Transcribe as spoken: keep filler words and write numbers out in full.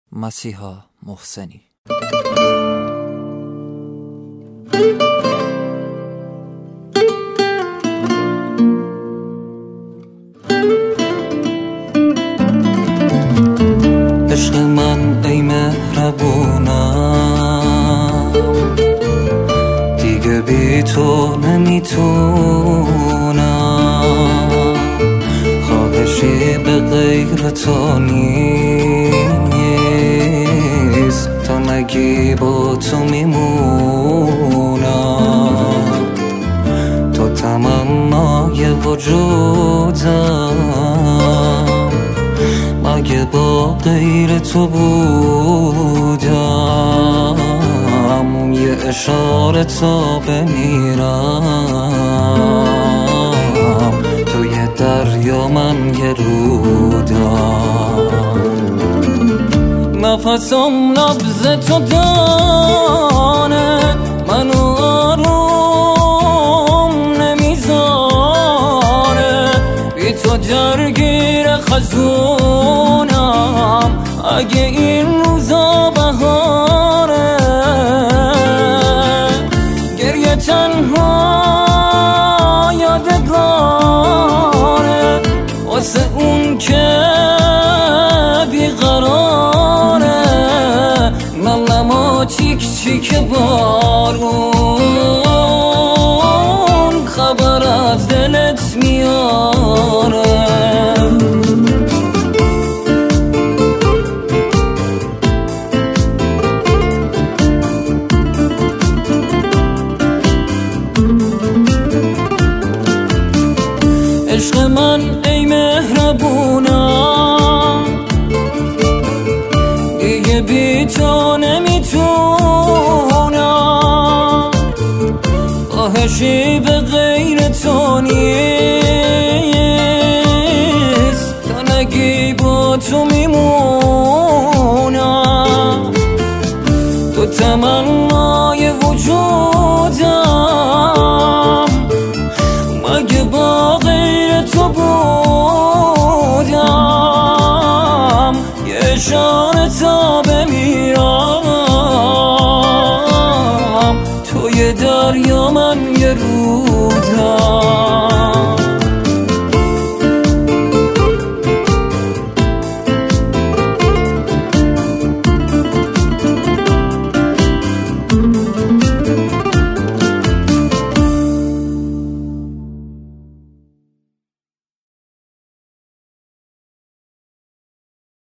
مسیحا محسنی. عشق من ای مهربونم، دیگه بی تو نمیتونم، خواهشی به غیر تو نیست، تا نگی با تو میمونم، تو تمنای وجودم، مگه با غیر تو بودم، یه اشاره تا بمیرم، تو یه دریا من یه رودم، نفسم نبض تو دانه، منو آروم نمیذاره، بی تو درگیر خزونم، اگه این روزا بهاره، گریه تنها یادگاره واسه اون که بیقراره، نلما چیک چیک بارون خبر از دلت میاره. عشق من ای مهربونم، دیگه بی تو نمیتونم، خواهشی به غیر تو نیست، تا نگی با تو میمونم، تو تمنای وجودم، مگه با غیر تو بودم، یه اشاره تا بمیرم، تو یه دریا من یه رودم.